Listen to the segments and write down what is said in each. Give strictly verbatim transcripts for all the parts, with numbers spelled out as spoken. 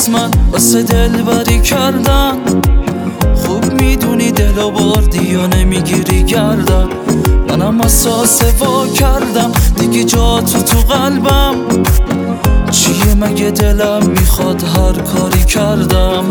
از من واسه دلبری کردن. خوب میدونی دلو بردی و نمیگیری گردن. منم اساسه وا کردم دیگه جا تو تو قلبم. چیه مگه دلم میخواد هر کاری کردم.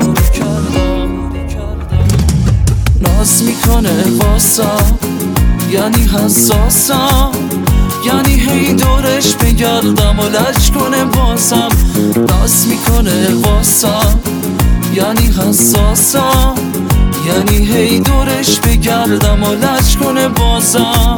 ناز میکنه واسم یعنی حساسم، یعنی هی دورش بگردم و لج کنه بازم. ناز میکنه واسم یعنی حساسم، یعنی هی دورش بگردم و لج کنه بازم.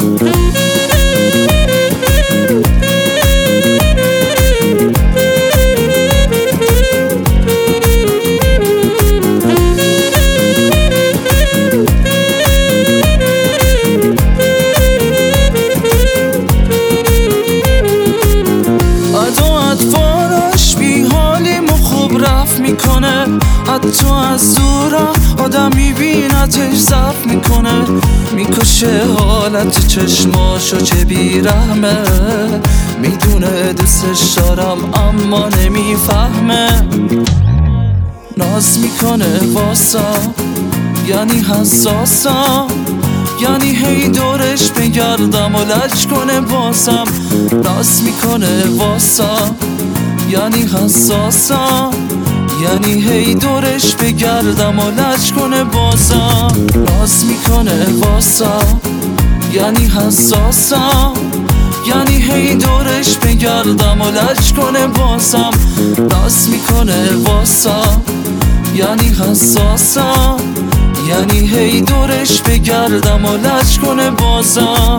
میکنه حتی از دورم آدم میبینتش ضعف میکنه. میکشه حالت چشماشو چه بیرحمه. میدونه دوستش دارم اما نمیفهمه. ناز میکنه واسم یعنی حساسم، یعنی هی دورش بگردم و لج کنه بازم. ناز میکنه واسم یعنی حساسم، یعنی هی دورش بگردم و لج کنه بازم. ناز میکنه واسم یعنی حساسم، یعنی هی دورش بگردم و لج کنه بازم. ناز میکنه واسم یعنی حساسم، یعنی هی دورش بگردم و لج کنه بازم.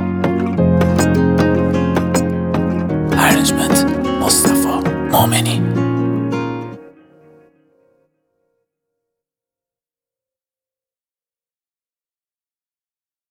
Arrangement مصطفی مومنی.